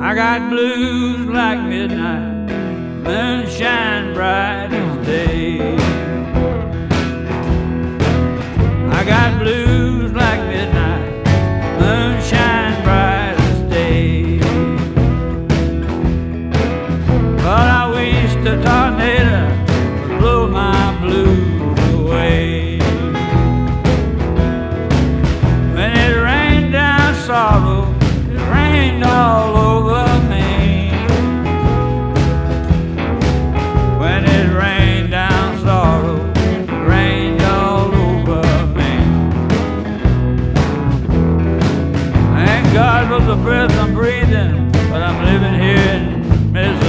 I got blues like midnight, moonshine bright as day. I got blues like midnight, moonshine bright as day. But I wish the tornado would blow my blues away. When it rained down sorrow, it rained all over me. When it rained down sorrow, it rained all over me. Thank God for the breath I'm breathing, but I'm living here in misery.